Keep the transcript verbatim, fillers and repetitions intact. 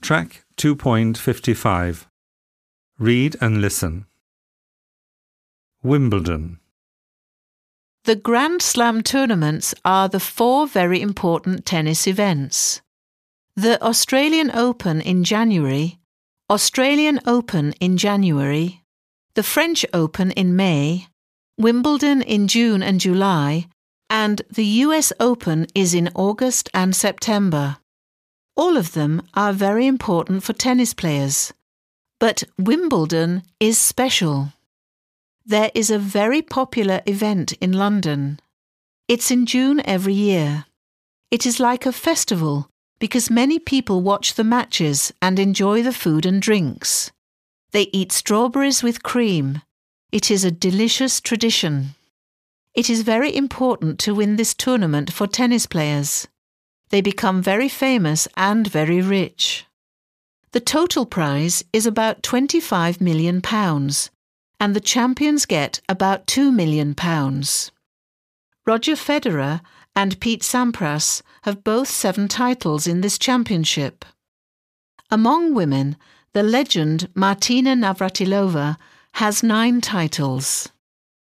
Track two point five five. Read and listen. Wimbledon. The Grand Slam tournaments are the four very important tennis events. The Australian Open in January, Australian Open in January, the French Open in May, Wimbledon in June and July, and the U S Open is in August and September. All of them are very important for tennis players, but Wimbledon is special. There is a very popular event in London. It's in June every year. It is like a festival because many people watch the matches and enjoy the food and drinks. They eat strawberries with cream. It is a delicious tradition. It is very important to win this tournament for tennis players. They become very famous and very rich. The total prize is about twenty-five million pounds, and the champions get about two million pounds. Roger Federer and Pete Sampras have both seven titles in this championship. Among women, the legend Martina Navratilova has nine titles.